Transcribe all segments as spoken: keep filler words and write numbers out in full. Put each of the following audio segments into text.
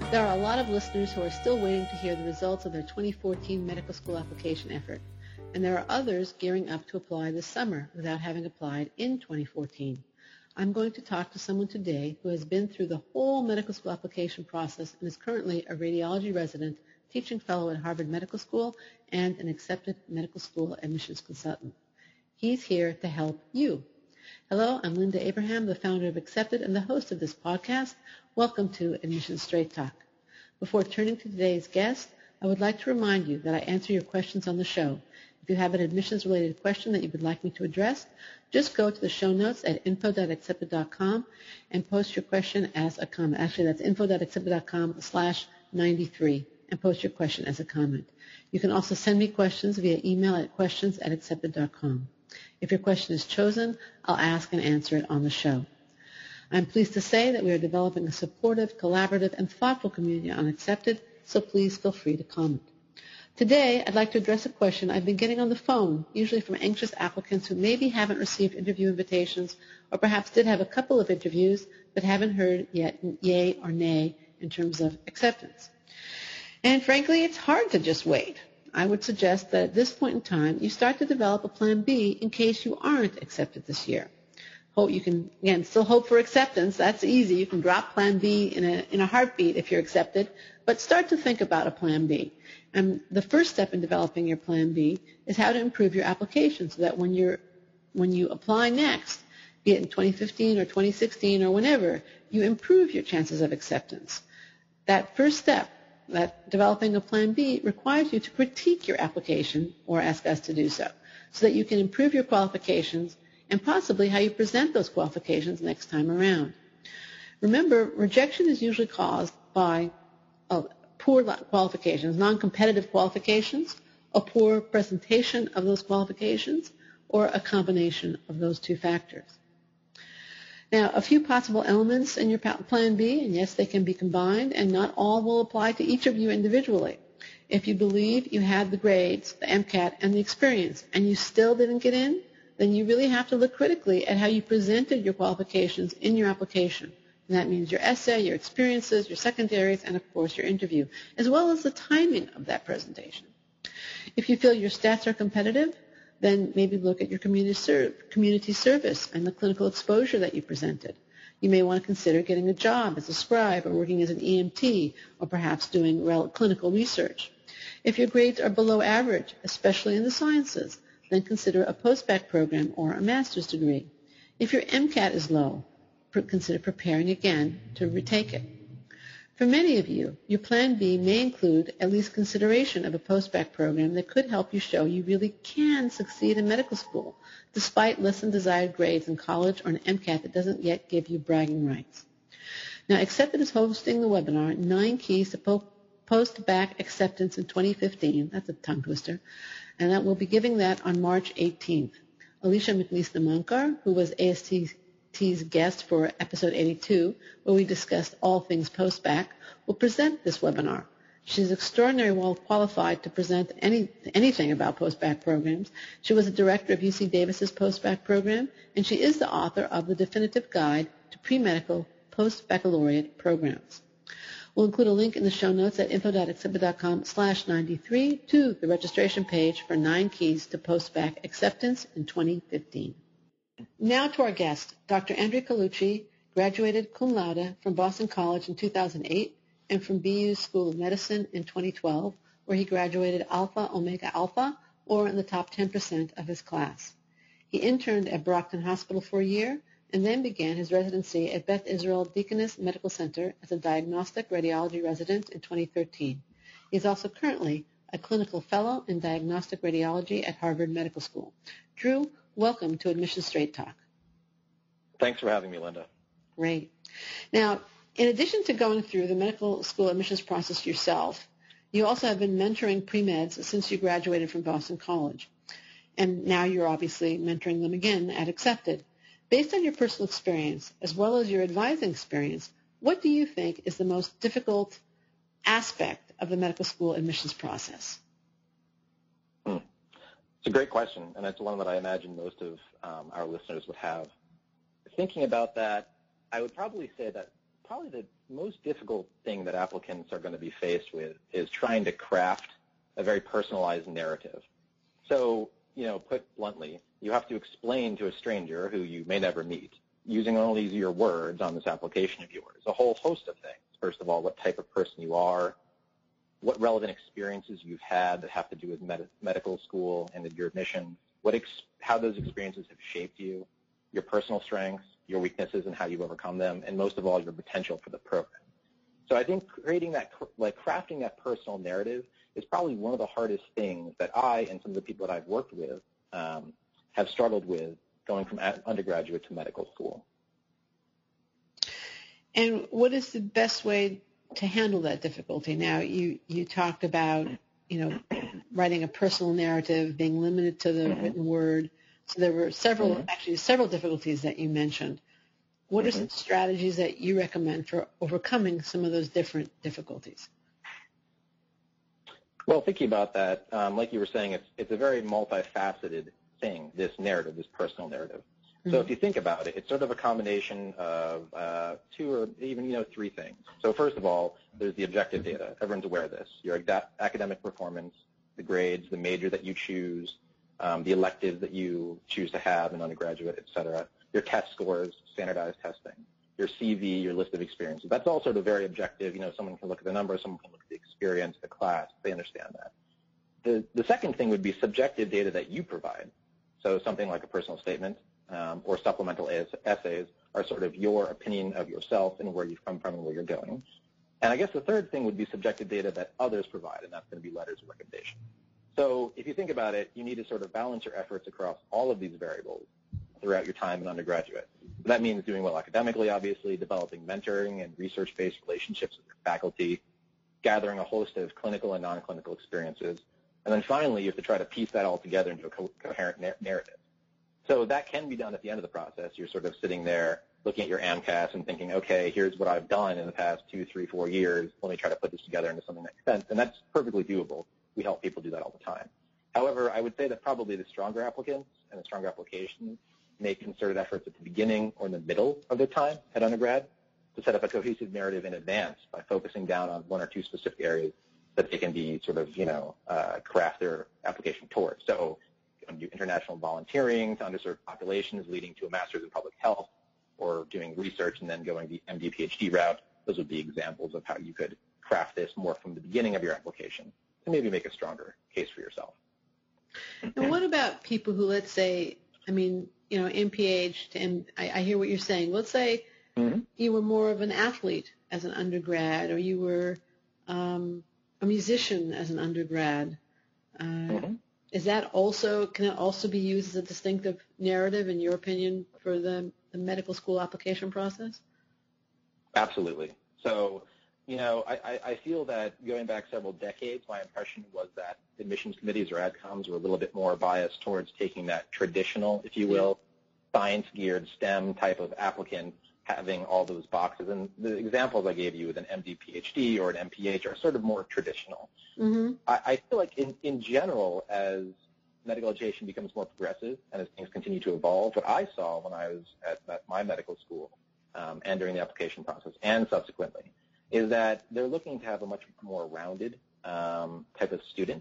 There are a lot of listeners who are still waiting to hear the results of their twenty fourteen medical school application effort, and there are others gearing up to apply this summer without having applied in twenty fourteen. I'm going to talk to someone today who has been through the whole medical school application process and is currently a radiology resident, teaching fellow at Harvard Medical School, and an accepted medical school admissions consultant. He's here to help you. Hello, I'm Linda Abraham, the founder of Accepted and the host of this podcast. Welcome to Admissions Straight Talk. Before turning to today's guest, I would like to remind you that I answer your questions on the show. If you have an admissions-related question that you would like me to address, just go to the show notes at info dot accepted dot com and post your question as a comment. Actually, that's info dot accepted dot com slash ninety-three and post your question as a comment. You can also send me questions via email at questions at accepted dot com. If your question is chosen, I'll ask and answer it on the show. I'm pleased to say that we are developing a supportive, collaborative, and thoughtful community on Accepted, so please feel free to comment. Today, I'd like to address a question I've been getting on the phone, usually from anxious applicants who maybe haven't received interview invitations or perhaps did have a couple of interviews but haven't heard yet yay or nay in terms of acceptance. And frankly, it's hard to just wait. I would suggest that at this point in time, you start to develop a plan B in case you aren't accepted this year. Hope you can, again, still hope for acceptance. That's easy. You can drop plan B in a, in a heartbeat if you're accepted, but start to think about a plan B. And the first step in developing your plan B is how to improve your application so that when you're, when you apply next, be it in twenty fifteen or twenty sixteen or whenever, you improve your chances of acceptance. That first step, that developing a plan B, requires you to critique your application or ask us to do so, so that you can improve your qualifications and possibly how you present those qualifications next time around. Remember, rejection is usually caused by oh, poor qualifications, non-competitive qualifications, a poor presentation of those qualifications, or a combination of those two factors. Now, a few possible elements in your plan B, and yes, they can be combined, and not all will apply to each of you individually. If you believe you had the grades, the MCAT, and the experience, and you still didn't get in, then you really have to look critically at how you presented your qualifications in your application. And that means your essay, your experiences, your secondaries, and of course your interview, as well as the timing of that presentation. If you feel your stats are competitive, then maybe look at your community, ser- community service and the clinical exposure that you presented. You may want to consider getting a job as a scribe or working as an E M T or perhaps doing rel- clinical research. If your grades are below average, especially in the sciences, then consider a post-bac program or a master's degree. If your MCAT is low, consider preparing again to retake it. For many of you, your plan B may include at least consideration of a post-bac program that could help you show you really can succeed in medical school, despite less than desired grades in college or an MCAT that doesn't yet give you bragging rights. Now, Accepted is hosting the webinar, Nine Keys to po- Post-Bac Acceptance in twenty fifteen. That's a tongue twister. And that we'll be giving that on March eighteenth. Alicia McLeese-Namankar, who was A S T's guest for episode eighty-two, where we discussed all things post-bac, will present this webinar. She's extraordinarily well qualified to present any, anything about post-bac programs. She was the director of U C Davis's post-bac program, and she is the author of the definitive guide to pre-medical post-baccalaureate programs. We'll include a link in the show notes at info dot accepted dot com slash ninety-three to the registration page for Nine Keys to Post-Bac Acceptance in twenty fifteen. Now to our guest, Doctor Andrea Colucci, graduated cum laude from Boston College in two thousand eight and from B U's School of Medicine in twenty twelve, where he graduated Alpha Omega Alpha, or in the top ten percent of his class. He interned at Brockton Hospital for a year and then began his residency at Beth Israel Deaconess Medical Center as a diagnostic radiology resident in twenty thirteen. He is also currently a clinical fellow in diagnostic radiology at Harvard Medical School. Drew, welcome to Admissions Straight Talk. Thanks for having me, Linda. Great. Now, in addition to going through the medical school admissions process yourself, you also have been mentoring pre-meds since you graduated from Boston College. And now you're obviously mentoring them again at Accepted. Based on your personal experience, as well as your advising experience, what do you think is the most difficult aspect of the medical school admissions process? Hmm. It's a great question, and it's one that I imagine most of um, our listeners would have. Thinking about that, I would probably say that probably the most difficult thing that applicants are going to be faced with is trying to craft a very personalized narrative. So, you know, put bluntly, you have to explain to a stranger who you may never meet, using only your words on this application of yours, a whole host of things. First of all, what type of person you are, what relevant experiences you've had that have to do with med medical school and your admission, what ex how those experiences have shaped you, your personal strengths, your weaknesses and how you overcome them, and most of all, your potential for the program. So I think creating that, like crafting that personal narrative is probably one of the hardest things that I and some of the people that I've worked with um, have struggled with going from undergraduate to medical school. And what is the best way to handle that difficulty? Now, you, you talked about, you know, writing a personal narrative, being limited to the mm-hmm. written word. So there were several, mm-hmm. actually several difficulties that you mentioned. What mm-hmm. are some strategies that you recommend for overcoming some of those different difficulties? Well, thinking about that, um, like you were saying, it's, it's a very multifaceted thing, this narrative, this personal narrative. Mm-hmm. So if you think about it, it's sort of a combination of uh, two or even, you know, three things. So first of all, there's the objective data. Everyone's aware of this. Your academic performance, the grades, the major that you choose, um, the electives that you choose to have in undergraduate, et cetera, your test scores, standardized testing, your C V, your list of experiences. That's all sort of very objective. You know, someone can look at the numbers, someone can look at the experience, the class. They understand that. The, the second thing would be subjective data that you provide. So something like a personal statement um, or supplemental essays are sort of your opinion of yourself and where you've come from and where you're going. And I guess the third thing would be subjective data that others provide, and that's going to be letters of recommendation. So if you think about it, you need to sort of balance your efforts across all of these variables throughout your time in undergraduate. That means doing well academically, obviously, developing mentoring and research-based relationships with your faculty, gathering a host of clinical and non-clinical experiences, and then finally, you have to try to piece that all together into a co coherent na narrative. So that can be done at the end of the process. You're sort of sitting there looking at your AMCAS and thinking, okay, here's what I've done in the past two, three, four years. Let me try to put this together into something that makes sense, and that's perfectly doable. We help people do that all the time. However, I would say that probably the stronger applicants and the stronger applications make concerted efforts at the beginning or in the middle of their time at undergrad to set up a cohesive narrative in advance by focusing down on one or two specific areas that they can be sort of, you know, uh, craft their application towards. So do international volunteering to underserved populations leading to a master's in public health, or doing research and then going the M D PhD route. Those would be examples of how you could craft this more from the beginning of your application to maybe make a stronger case for yourself. And what about people who, let's say, I mean, you know, M P H to M, I, I hear what you're saying. Let's say mm-hmm. you were more of an athlete as an undergrad, or you were um, a musician as an undergrad. Uh, mm-hmm. Is that also, can it also be used as a distinctive narrative, in your opinion, for the, the medical school application process? Absolutely. So, you know, I, I feel that going back several decades, my impression was that admissions committees or AdComs were a little bit more biased towards taking that traditional, if you will, science-geared STEM type of applicant, having all those boxes. And the examples I gave you with an M D PhD or an M P H are sort of more traditional. Mm-hmm. I, I feel like in, in general, as medical education becomes more progressive and as things continue to evolve, what I saw when I was at, at my medical school um, and during the application process and subsequently is that they're looking to have a much more rounded um, type of student.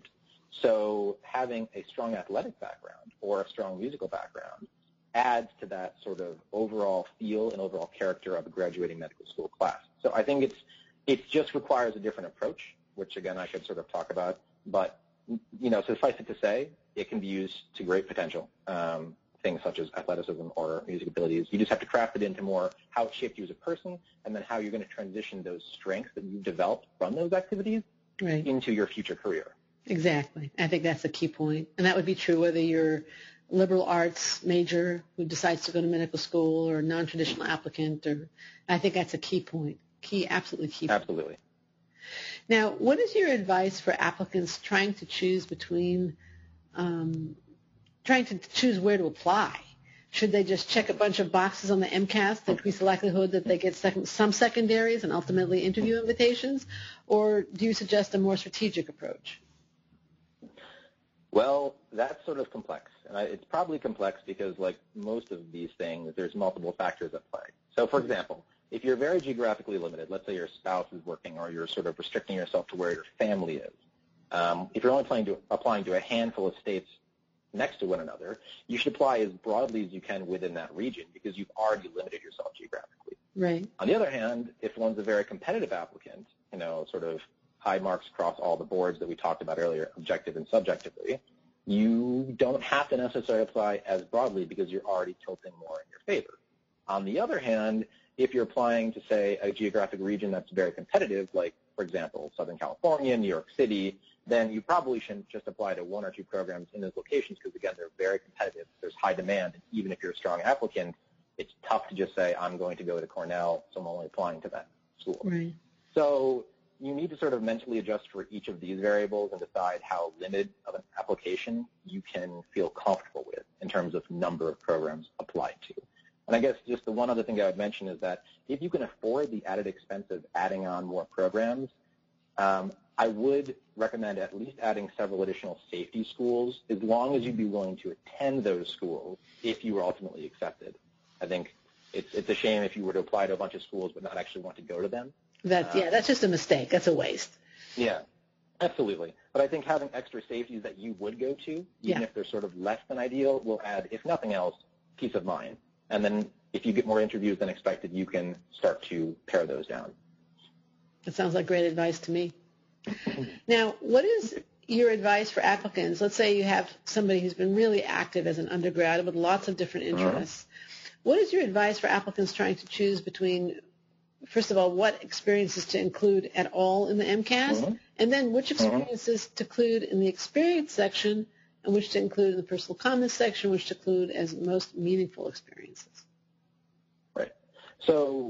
So having a strong athletic background or a strong musical background adds to that sort of overall feel and overall character of a graduating medical school class. So I think it's it just requires a different approach, which again I could sort of talk about. But you know, suffice it to say, it can be used to great potential. Um, things such as athleticism or music abilities. You just have to craft it into more how it shaped you as a person, and then how you're going to transition those strengths that you've developed from those activities right. into your future career. Exactly. I think that's a key point. And that would be true whether you're a liberal arts major who decides to go to medical school or a non-traditional applicant. Or I think that's a key point. Key, absolutely key point. Absolutely. Now, what is your advice for applicants trying to choose between um, trying to choose where to apply? Should they just check a bunch of boxes on the MCAS to increase the likelihood that they get second, some secondaries and ultimately interview invitations? Or do you suggest a more strategic approach? Well, that's sort of complex. And I, it's probably complex because, like most of these things, there's multiple factors at play. So, for example, if you're very geographically limited, let's say your spouse is working or you're sort of restricting yourself to where your family is, um, if you're only applying to, applying to a handful of states next to one another, you should apply as broadly as you can within that region because you've already limited yourself geographically. Right. On the other hand, if one's a very competitive applicant, you know, sort of high marks across all the boards that we talked about earlier, objective and subjectively, you don't have to necessarily apply as broadly because you're already tilting more in your favor. On the other hand, if you're applying to, say, a geographic region that's very competitive, like, for example, Southern California, New York City, then you probably shouldn't just apply to one or two programs in those locations because, again, they're very competitive. There's high demand. And even if you're a strong applicant, it's tough to just say, I'm going to go to Cornell, so I'm only applying to that school. Right. So you need to sort of mentally adjust for each of these variables and decide how limited of an application you can feel comfortable with in terms of number of programs applied to. And I guess just the one other thing I would mention is that if you can afford the added expense of adding on more programs, um, I would recommend at least adding several additional safety schools as long as you'd be willing to attend those schools if you were ultimately accepted. I think it's, it's a shame if you were to apply to a bunch of schools but not actually want to go to them. That's, yeah, that's just a mistake. That's a waste. Yeah, absolutely. But I think having extra safeties that you would go to, even yeah. if they're sort of less than ideal, will add, if nothing else, peace of mind. And then if you get more interviews than expected, you can start to pare those down. That sounds like great advice to me. Now, what is your advice for applicants? Let's say you have somebody who's been really active as an undergrad with lots of different interests. Uh-huh. What is your advice for applicants trying to choose between, first of all, what experiences to include at all in the MCAS, uh-huh. and then which experiences uh-huh. to include in the experience section and which to include in the personal comments section, which to include as most meaningful experiences? Right. So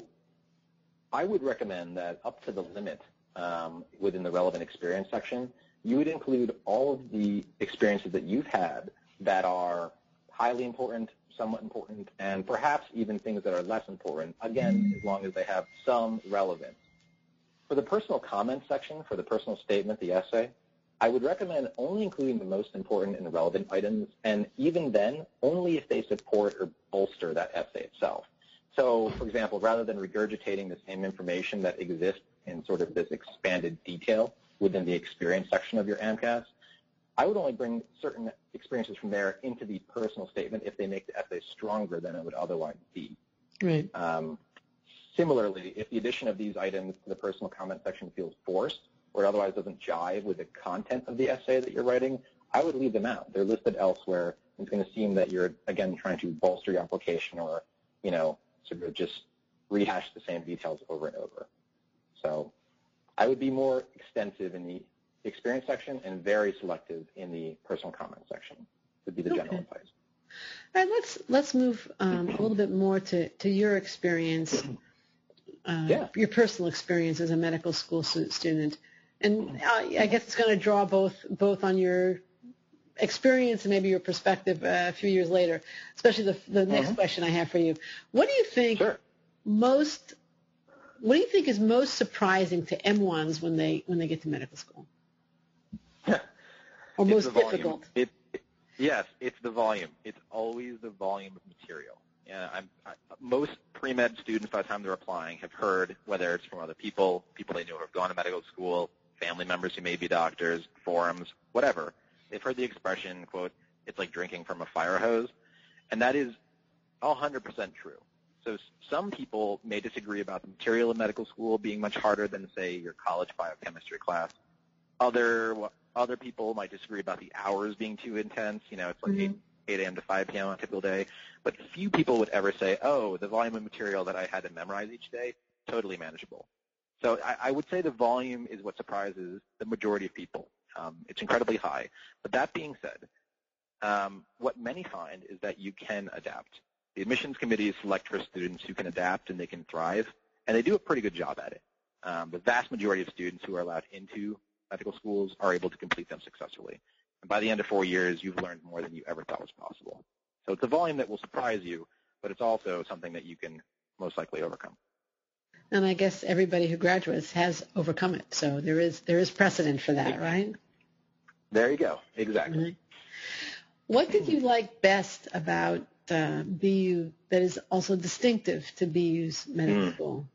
I would recommend that up to the limit um, within the relevant experience section, you would include all of the experiences that you've had that are highly important, somewhat important, and perhaps even things that are less important, again, as long as they have some relevance. For the personal comments section, for the personal statement, the essay, I would recommend only including the most important and relevant items, and even then, only if they support or bolster that essay itself. So, for example, rather than regurgitating the same information that exists in sort of this expanded detail within the experience section of your AMCAS, I would only bring certain experiences from there into the personal statement if they make the essay stronger than it would otherwise be. Right. Um, similarly, if the addition of these items to the personal comment section feels forced or it otherwise doesn't jive with the content of the essay that you're writing, I would leave them out. They're listed elsewhere. It's going to seem that you're, again, trying to bolster your application or, you know, sort of just rehash the same details over and over. So I would be more extensive in the experience section and very selective in the personal comment section would be the okay. general advice. All right, let's let's move um, a little bit more to, to your experience, uh, yeah. your personal experience as a medical school student. And I, I guess it's going to draw both both on your experience and maybe your perspective uh, a few years later, especially the, the next mm-hmm. question I have for you. What do you think sure. most What do you think is most surprising to M ones when they when they get to medical school? Or it's most difficult? It, it, yes, it's the volume. It's always the volume of material. Yeah, I'm, I, most pre-med students, by the time they're applying, have heard, whether it's from other people, people they know who have gone to medical school, family members who may be doctors, forums, whatever. They've heard the expression, quote, it's like drinking from a fire hose. And that is one hundred percent true. So some people may disagree about the material in medical school being much harder than, say, your college biochemistry class. Other other people might disagree about the hours being too intense. You know, it's like mm-hmm. eight a.m. to five p.m. on a typical day. But few people would ever say, oh, the volume of material that I had to memorize each day, totally manageable. So I, I would say the volume is what surprises the majority of people. Um, it's incredibly high. But that being said, um, what many find is that you can adapt. The admissions committees select for students who can adapt and they can thrive, and they do a pretty good job at it. Um, the vast majority of students who are allowed into medical schools are able to complete them successfully. And by the end of four years, you've learned more than you ever thought was possible. So it's a volume that will surprise you, but it's also something that you can most likely overcome. And I guess everybody who graduates has overcome it. So there is there is precedent for that, right? There you go. Exactly. Right. What did you like best about uh, B U that is also distinctive to B U's medical mm. school?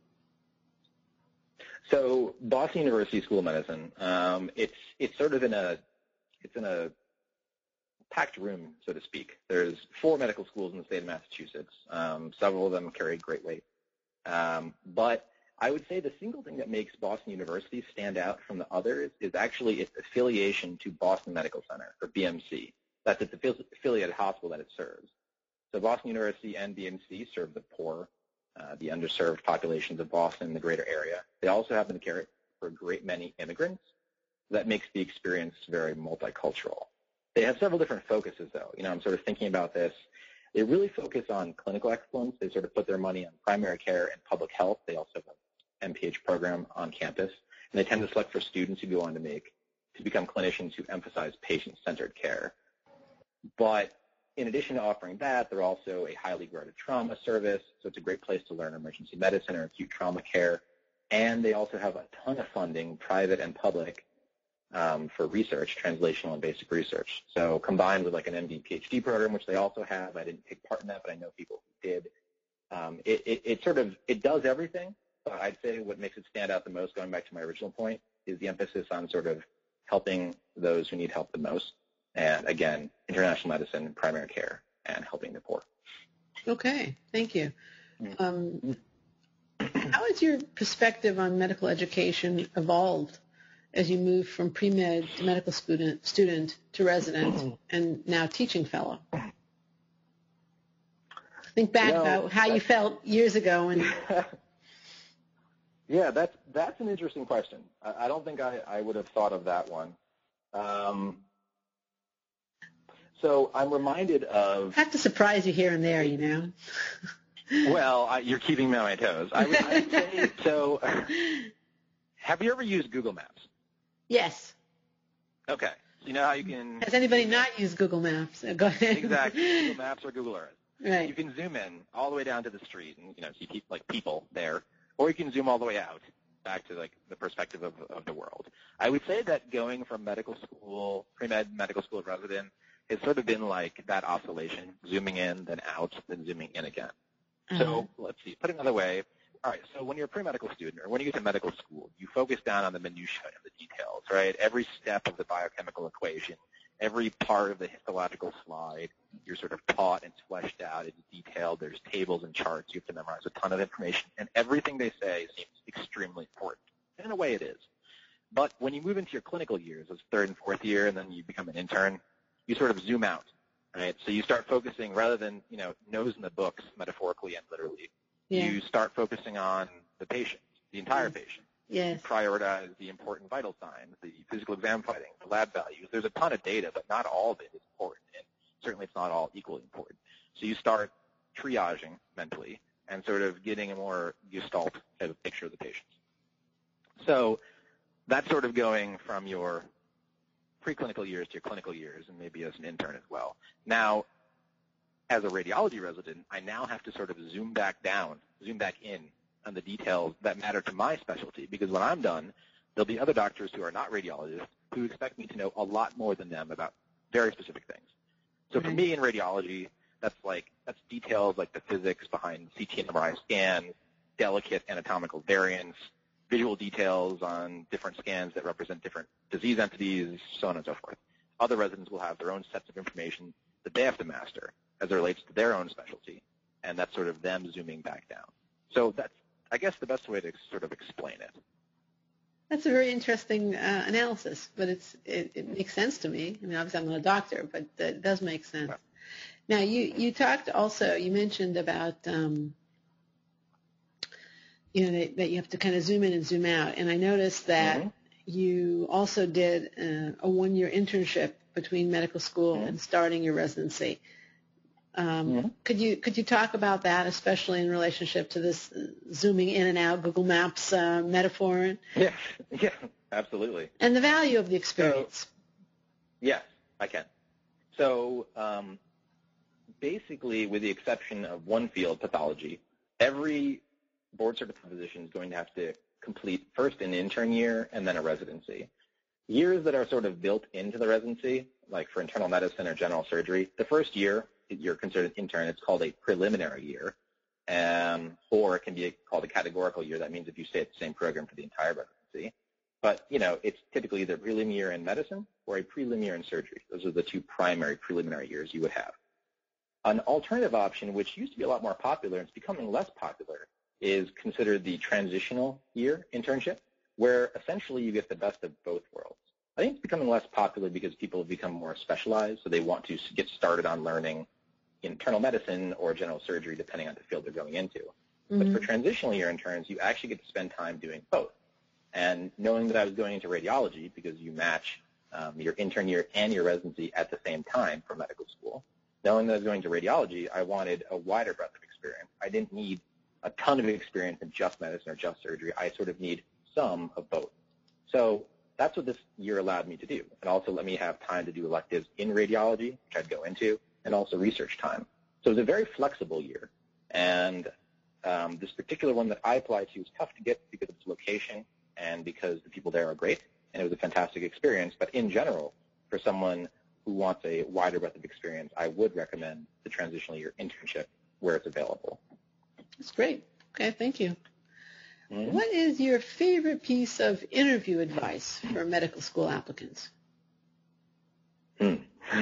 So Boston University School of Medicine, um, it's it's sort of in a it's in a packed room, so to speak. There's four medical schools in the state of Massachusetts. Um, several of them carry great weight, um, but I would say the single thing that makes Boston University stand out from the others is actually its affiliation to Boston Medical Center, or B M C. That's its affiliated hospital that it serves. So Boston University and B M C serve the poor, uh, the underserved populations of Boston and the greater area. They also happen to care for a great many immigrants. That makes the experience very multicultural. They have several different focuses, though. You know, I'm sort of thinking about this. They really focus on clinical excellence. They sort of put their money on primary care and public health. They also have an M P H program on campus, and they tend to select for students who go on to make to become clinicians who emphasize patient-centered care. But in addition to offering that, they're also a highly regarded trauma service, so it's a great place to learn emergency medicine or acute trauma care. And they also have a ton of funding, private and public, um, for research, translational and basic research. So combined with like an M D P H D program, which they also have. I didn't take part in that, but I know people who did. Um, it, it, it sort of, it does everything, but I'd say what makes it stand out the most, going back to my original point, is the emphasis on sort of helping those who need help the most. And again, international medicine, primary care, and helping the poor. Okay, thank you. Um, how has your perspective on medical education evolved as you moved from pre-med to medical student, student to resident and now teaching fellow? Think back you know, about how you felt years ago. And yeah, that's that's an interesting question. I, I don't think I, I would have thought of that one. Um, so I'm reminded of. I have to surprise you here and there, you know. Well, I, you're keeping me on my toes. I would, I would say, so, have you ever used Google Maps? Yes. Okay. So you know how you can. Has anybody not used Google Maps? Go ahead. Exactly. Google Maps or Google Earth. Right. You can zoom in all the way down to the street and you know see pe- like people there, or you can zoom all the way out back to like the perspective of, of the world. I would say that going from medical school, pre-med, medical school resident, has sort of been like that oscillation, zooming in, then out, then zooming in again. Uh-huh. So let's see. Put it another way. All right. So when you're a pre-medical student, or when you get to medical school, you focus down on the minutiae and the details, right? Every step of the biochemical equation, every part of the histological slide, you're sort of taught and fleshed out into detail. There's tables and charts. You have to memorize a ton of information, and everything they say seems extremely important. And in a way, it is. But when you move into your clinical years, as third and fourth year, and then you become an intern, you sort of zoom out, right? So you start focusing, rather than you know nose in the books, metaphorically and literally, yeah. you start focusing on the patient, the entire yes. patient. Yes. You prioritize the important vital signs, the physical exam findings, the lab values. There's a ton of data, but not all of it is important, and certainly it's not all equally important. So you start triaging mentally and sort of getting a more gestalt type of picture of the patients. So that's sort of going from your preclinical years to your clinical years, and maybe as an intern as well. Now, as a radiology resident, I now have to sort of zoom back down, zoom back in on the details that matter to my specialty, because when I'm done, there'll be other doctors who are not radiologists who expect me to know a lot more than them about very specific things. So for me in radiology, that's like that's details like the physics behind C T and M R I scans, delicate anatomical variants, visual details on different scans that represent different disease entities, so on and so forth. Other residents will have their own sets of information that they have to master as it relates to their own specialty, and that's sort of them zooming back down. So that's, I guess, the best way to sort of explain it. That's a very interesting uh, analysis, but it's it, it makes sense to me. I mean, obviously I'm not a doctor, but it does make sense. Yeah. Now, you, you talked also, you mentioned about, um, you know, that, that you have to kind of zoom in and zoom out, and I noticed that mm-hmm. you also did uh, a one-year internship between medical school mm-hmm. and starting your residency. Um, mm-hmm. Could you could you talk about that, especially in relationship to this zooming in and out Google Maps uh, metaphor? Yeah, yeah, absolutely. And the value of the experience. So, yes, I can. So um, basically, with the exception of one field, pathology, every board-certified physician is going to have to complete first an intern year and then a residency. Years that are sort of built into the residency, like for internal medicine or general surgery, the first year you're considered an intern, it's called a preliminary year, um, or it can be a, called a categorical year. That means if you stay at the same program for the entire residency. But, you know, it's typically either a prelim year in medicine or a prelim year in surgery. Those are the two primary preliminary years you would have. An alternative option, which used to be a lot more popular and it's becoming less popular, is considered the transitional year internship, where essentially you get the best of both worlds. I think it's becoming less popular because people have become more specialized, so they want to get started on learning internal medicine or general surgery, depending on the field they're going into. Mm-hmm. But for transitional year interns, you actually get to spend time doing both. And knowing that I was going into radiology, because you match um, your intern year and your residency at the same time for medical school, knowing that I was going to radiology, I wanted a wider breadth of experience. I didn't need a ton of experience in just medicine or just surgery. I sort of need some of both. So that's what this year allowed me to do. It also let me have time to do electives in radiology, which I'd go into, and also research time. So it was a very flexible year. And um, this particular one that I applied to was tough to get because of its location and because the people there are great, and it was a fantastic experience. But in general, for someone who wants a wider breadth of experience, I would recommend the transitional year internship where it's available. That's great. Okay, thank you. Mm-hmm. What is your favorite piece of interview advice for medical school applicants? Hmm.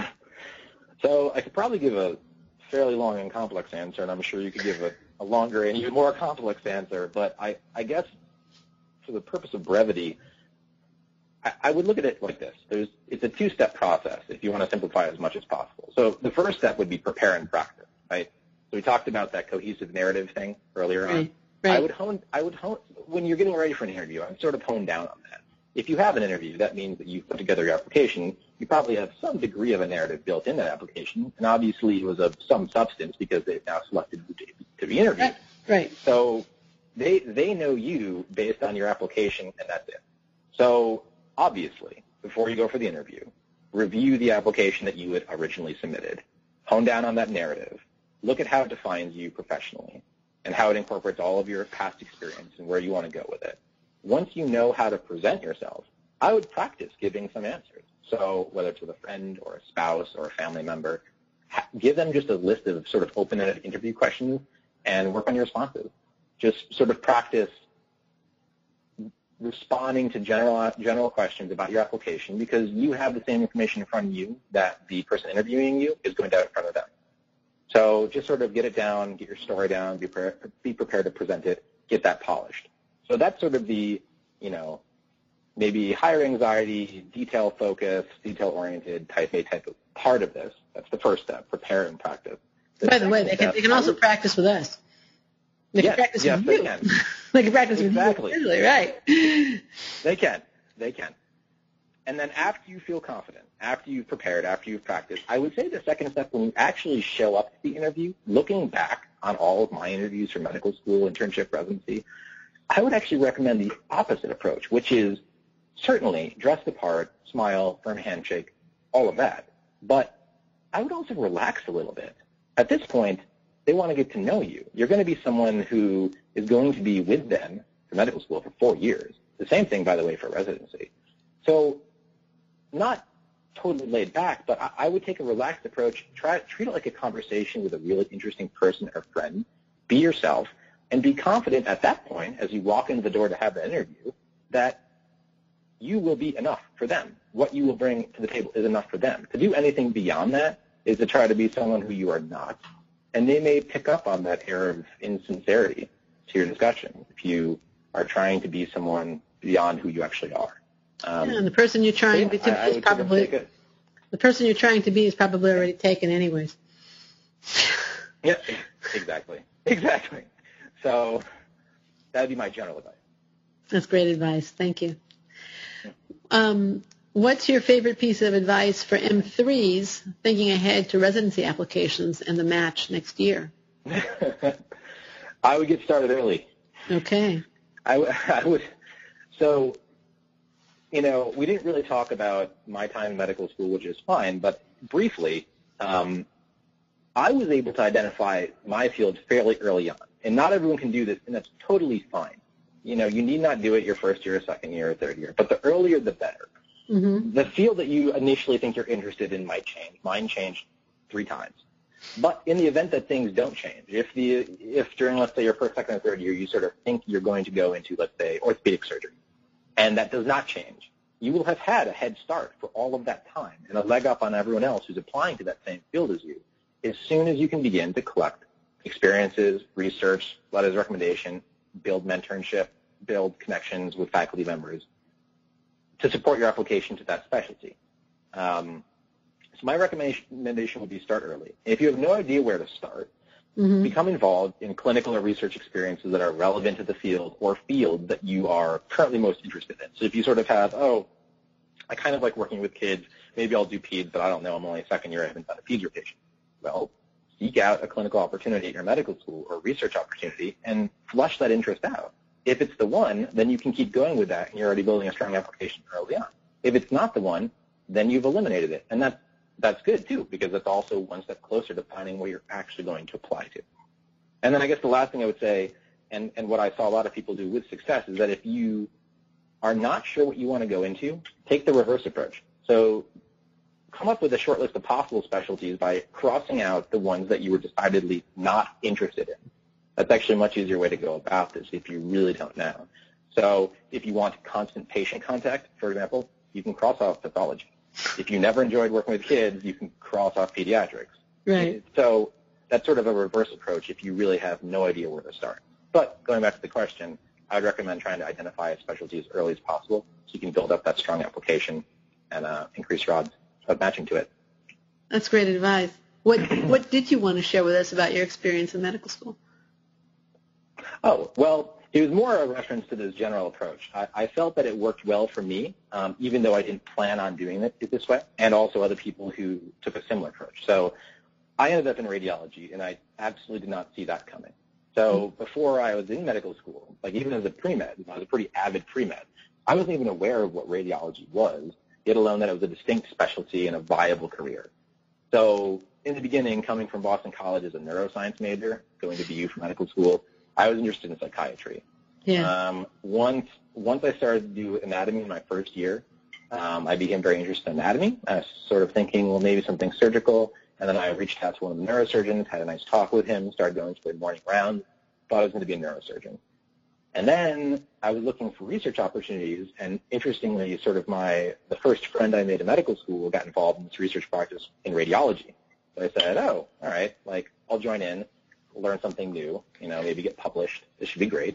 So I could probably give a fairly long and complex answer, and I'm sure you could give a, a longer and even more complex answer, but I, I guess for the purpose of brevity, I, I would look at it like this. There's, it's a two-step process if you want to simplify it as much as possible. So the first step would be prepare and practice, right? So we talked about that cohesive narrative thing earlier right, on. Right. I would hone, I would hone, when you're getting ready for an interview, I would sort of hone down on that. If you have an interview, that means that you've put together your application. You probably have some degree of a narrative built in that application, and obviously it was of some substance because they've now selected you to, to be interviewed. Right. right. So they they know you based on your application, and that's it. So obviously, before you go for the interview, review the application that you had originally submitted. Hone down on that narrative. Look at how it defines you professionally and how it incorporates all of your past experience and where you want to go with it. Once you know how to present yourself, I would practice giving some answers. So whether it's with a friend or a spouse or a family member, give them just a list of sort of open-ended interview questions and work on your responses. Just sort of practice responding to general general questions about your application because you have the same information in front of you that the person interviewing you is going to have in front of them. So just sort of get it down, get your story down, be prepared, be prepared to present it, get that polished. So that's sort of the, you know, maybe higher anxiety, detail-focused, detail-oriented type A type of part of this. That's the first step, prepare and practice. The By the way, they can, they can also practice with us. They yes, can practice yes, with they you. Can. They can practice exactly. with you. Exactly. Right. They can. They can. And then after you feel confident, after you've prepared, after you've practiced, I would say the second step when you actually show up to the interview, looking back on all of my interviews for medical school, internship, residency, I would actually recommend the opposite approach, which is certainly dress the part, smile, firm handshake, all of that. But I would also relax a little bit. At this point, they want to get to know you. You're going to be someone who is going to be with them for medical school for four years. The same thing, by the way, for residency. So not totally laid back, but I, I would take a relaxed approach. Try treat it like a conversation with a really interesting person or friend. Be yourself. And be confident at that point, as you walk into the door to have the interview, that you will be enough for them. What you will bring to the table is enough for them. To do anything beyond that is to try to be someone who you are not. And they may pick up on that air of insincerity to your discussion if you are trying to be someone beyond who you actually are. Um, yeah, and the person you're trying so yeah, to be I, is I probably it. the person you're trying to be is probably already taken anyways. Yeah, exactly. Exactly. So that would be my general advice. That's great advice. Thank you. Um, what's your favorite piece of advice for M threes thinking ahead to residency applications and the match next year? I would get started early. Okay. I, w- I would. So, you know, we didn't really talk about my time in medical school, which is fine, but briefly, um, I was able to identify my field fairly early on. And not everyone can do this, and that's totally fine. You know, you need not do it your first year, second year, or third year, but the earlier the better. Mm-hmm. The field that you initially think you're interested in might change. Mine changed three times. But in the event that things don't change, if the if during, let's say, your first, second, or third year, you sort of think you're going to go into, let's say, orthopedic surgery, and that does not change, you will have had a head start for all of that time and a leg up on everyone else who's applying to that same field as you as soon as you can begin to collect experiences, research, letters of recommendation, build mentorship, build connections with faculty members to support your application to that specialty. Um, so my recommendation would be start early. If you have no idea where to start, mm-hmm. become involved in clinical or research experiences that are relevant to the field or field that you are currently most interested in. So if you sort of have, oh, I kind of like working with kids, maybe I'll do peds, but I don't know, I'm only second year, I haven't done a peds patient. Well, seek out a clinical opportunity at your medical school or research opportunity and flush that interest out. If it's the one, then you can keep going with that, and you're already building a strong application early on. If it's not the one, then you've eliminated it, and that's, that's good, too, because that's also one step closer to finding what you're actually going to apply to. And then I guess the last thing I would say, and, and what I saw a lot of people do with success, is that if you are not sure what you want to go into, take the reverse approach. So come up with a short list of possible specialties by crossing out the ones that you were decidedly not interested in. That's actually a much easier way to go about this if you really don't know. So if you want constant patient contact, for example, you can cross off pathology. If you never enjoyed working with kids, you can cross off pediatrics. Right. So that's sort of a reverse approach if you really have no idea where to start. But going back to the question, I would recommend trying to identify a specialty as early as possible so you can build up that strong application and uh, increase your odds of matching to it. That's great advice. What what did you want to share with us about your experience in medical school? Oh, well, it was more a reference to this general approach. I, I felt that it worked well for me, um, even though I didn't plan on doing it this way, and also other people who took a similar approach. So I ended up in radiology, and I absolutely did not see that coming. So before I was in medical school, like even as a pre-med, I was a pretty avid pre-med, I wasn't even aware of what radiology was, let alone that it was a distinct specialty and a viable career. So in the beginning, coming from Boston College as a neuroscience major, going to B U for medical school, I was interested in psychiatry. Yeah. Um, once once I started to do anatomy in my first year, um, I became very interested in anatomy. I was sort of thinking, well, maybe something surgical. And then I reached out to one of the neurosurgeons, had a nice talk with him, started going to the morning rounds, thought I was going to be a neurosurgeon. And then I was looking for research opportunities, and interestingly, sort of my the first friend I made in medical school got involved in this research practice in radiology. So I said, oh, all right, like I'll join in, learn something new, you know, maybe get published. This should be great.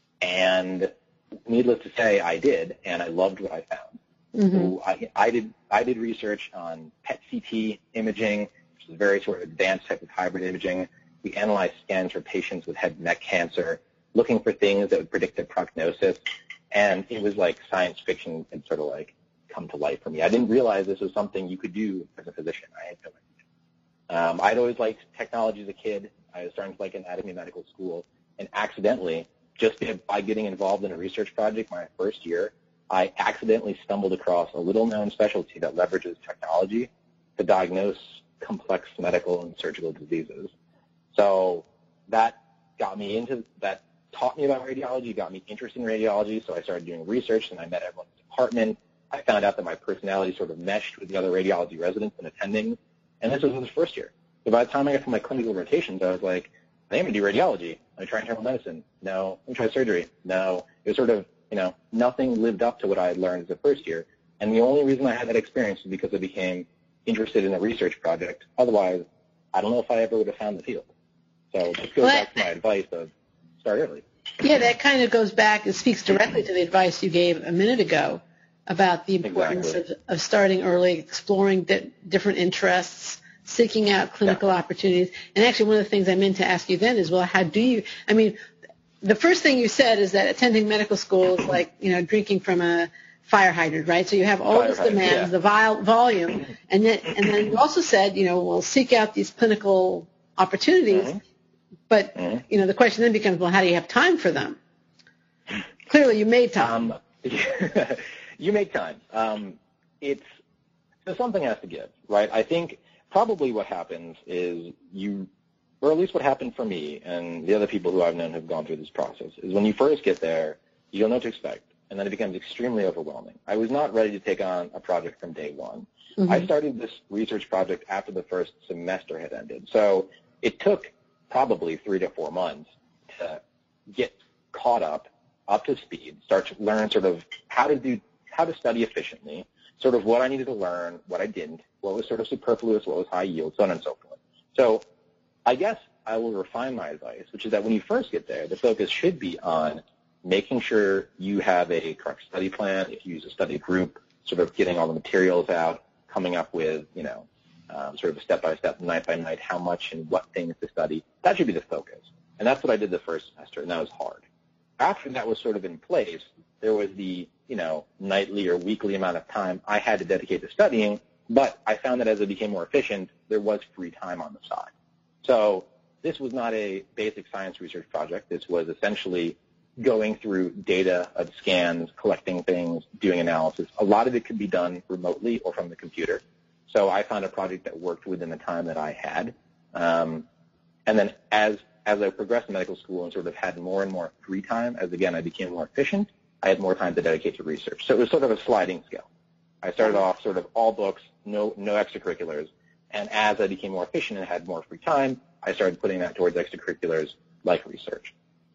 And needless to say, I did, and I loved what I found. Mm-hmm. So I, I did I did research on P E T C T imaging, which is a very sort of advanced type of hybrid imaging. We analyzed scans for patients with head and neck cancer, looking for things that would predict their prognosis, and it was like science fiction had sort of like come to life for me. I didn't realize this was something you could do as a physician. I had no idea. Um, I'd always liked technology as a kid. I was starting to like anatomy in medical school, and accidentally, just by getting involved in a research project my first year, I accidentally stumbled across a little-known specialty that leverages technology to diagnose complex medical and surgical diseases. So that got me into that. Taught me about radiology, got me interested in radiology, so I started doing research, and I met everyone in the department. I found out that my personality sort of meshed with the other radiology residents and attendings, and this was in the first year. So by the time I got to my clinical rotations, I was like, I am going to do radiology. Let me try internal medicine. No. Let me try surgery. No. It was sort of, you know, nothing lived up to what I had learned as a first year, and the only reason I had that experience was because I became interested in a research project. Otherwise, I don't know if I ever would have found the field. So this goes well, back to my advice of start early. Yeah, that kind of goes back and speaks directly to the advice you gave a minute ago about the importance exactly. of, of starting early, exploring di- different interests, seeking out clinical yeah. opportunities. And actually one of the things I meant to ask you then is, well, how do you, I mean, the first thing you said is that attending medical school is like, you know, drinking from a fire hydrant, right? So you have all this demand, yeah. the vol- volume, and then, and then you also said, you know, we'll seek out these clinical opportunities. Mm-hmm. But, mm-hmm. you know, the question then becomes, well, how do you have time for them? Clearly you made time. Um, you make time. Um, it's, so something has to give, right? I think probably what happens is you, or at least what happened for me and the other people who I've known who've gone through this process, is when you first get there, you don't know what to expect. and then it becomes extremely overwhelming. I was not ready to take on a project from day one. Mm-hmm. I started this research project after the first semester had ended. So it took probably three to four months to get caught up, up to speed, start to learn sort of how to do, how to study efficiently, sort of what I needed to learn, what I didn't, what was sort of superfluous, what was high yield, so on and so forth. So I guess I will refine my advice, which is that when you first get there, the focus should be on making sure you have a correct study plan. If you use a study group, sort of getting all the materials out, coming up with, you know, um, sort of a step-by-step, night-by-night, how much and what things to study. That should be the focus. And that's what I did the first semester, and that was hard. After that was sort of in place, there was the, you know, nightly or weekly amount of time I had to dedicate to studying, but I found that as I became more efficient, there was free time on the side. So this was not a basic science research project. This was essentially going through data of scans, collecting things, doing analysis. A lot of it could be done remotely or from the computer. So I found a project that worked within the time that I had. Um, and then as as I progressed in medical school and sort of had more and more free time, as again I became more efficient, I had more time to dedicate to research. So it was sort of a sliding scale. I started off sort of all books, no no extracurriculars. And as I became more efficient and had more free time, I started putting that towards extracurriculars like research.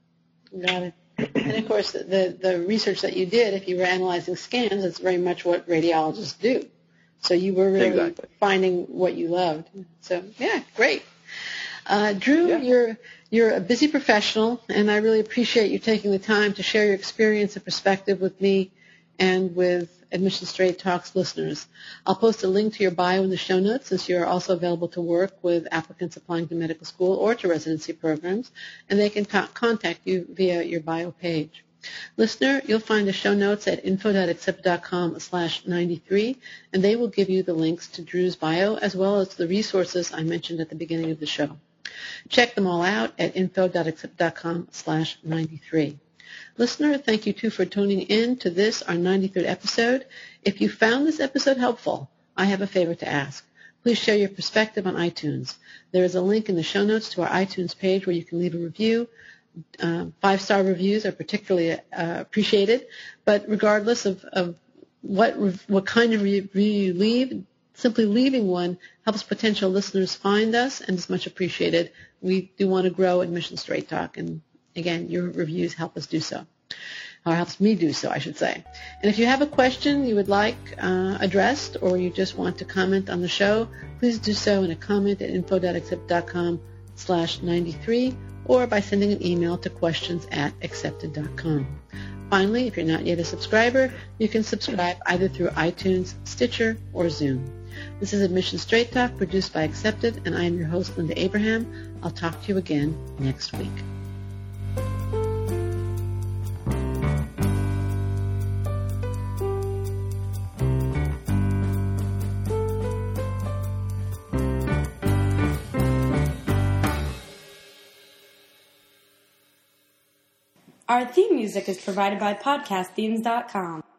Got it. And, of course, the, the research that you did, if you were analyzing scans, it's very much what radiologists do. So you were really exactly. finding what you loved. So, yeah, great. Uh, Drew, yeah. you're you're a busy professional, and I really appreciate you taking the time to share your experience and perspective with me and with Admission Straight Talks listeners. I'll post a link to your bio in the show notes, since you're also available to work with applicants applying to medical school or to residency programs, and they can co- contact you via your bio page. Listener, you'll find the show notes at info.accepted.com slash 93, and they will give you the links to Drew's bio as well as the resources I mentioned at the beginning of the show. Check them all out at info.accepted.com slash 93. Listener, thank you, too, for tuning in to this, our ninety-third episode. If you found this episode helpful, I have a favor to ask. Please share your perspective on iTunes. There is a link in the show notes to our iTunes page where you can leave a review. Uh, five-star reviews are particularly uh, appreciated, but regardless of, of what what kind of review you leave, simply leaving one helps potential listeners find us, and is much appreciated. We do want to grow Admission Straight Talk, and again, your reviews help us do so, or helps me do so, I should say. And if you have a question you would like uh, addressed, or you just want to comment on the show, please do so in a comment at info.accepted.com slash 93, or by sending an email to questions at accepted dot com. Finally, if you're not yet a subscriber, you can subscribe either through iTunes, Stitcher, or Zoom. This is Admission Straight Talk, produced by Accepted, and I am your host, Linda Abraham. I'll talk to you again next week. Our theme music is provided by podcast themes dot com.